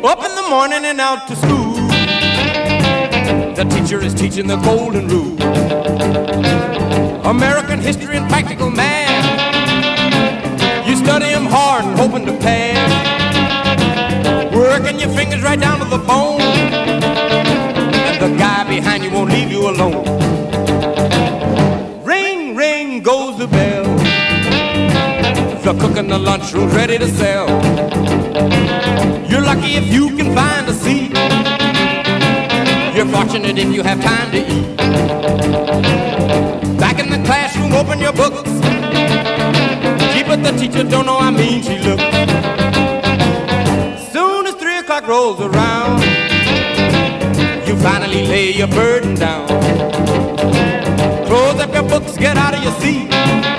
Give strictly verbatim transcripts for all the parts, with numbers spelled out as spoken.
Up in the morning and out to school. The teacher is teaching the golden rule. American history and practical math. You study them hard and hoping to pass. Working your fingers right down to the bone. And the guy behind you won't leave you alone. Ring, ring goes the bell. The cook in the lunchroom's ready to sell. You're lucky if you can find a seat. You're fortunate if you have time to eat. Back in the classroom, open your books. Gee, but the teacher don't know how mean she looks. Soon as three o'clock rolls around, you finally lay your burden down. Close up your books, get out of your seat.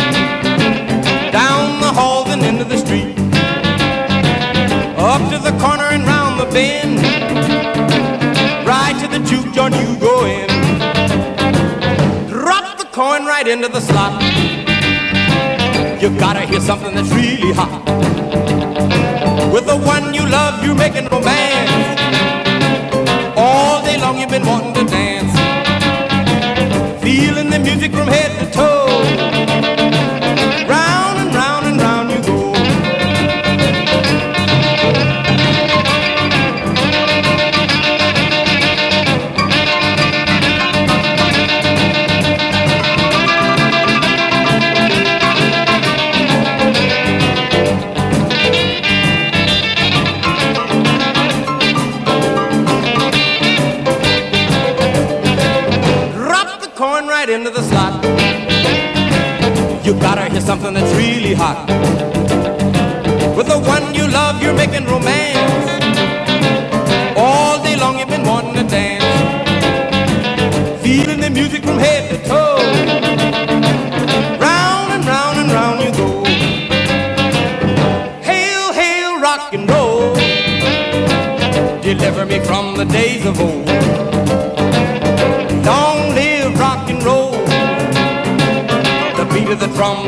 Down the halls and into the street. Up to the corner and round the bend. Right to the juke joint you go in. Drop the coin right into the slot. You gotta hear something that's really hot. With the one you love, you're making romance. All day long you've been wanting to dance. Feeling the music from head to toe. Round and round and round you go. Right into the slot. You gotta hear something that's really hot. With the one you love, you're making romance. All day long you've been wanting to dance. Feeling the music from head to toe. Round and round and round you go. Hail, hail, rock and roll. Deliver me from the days of old. Long live rock and roll. The beat of the drum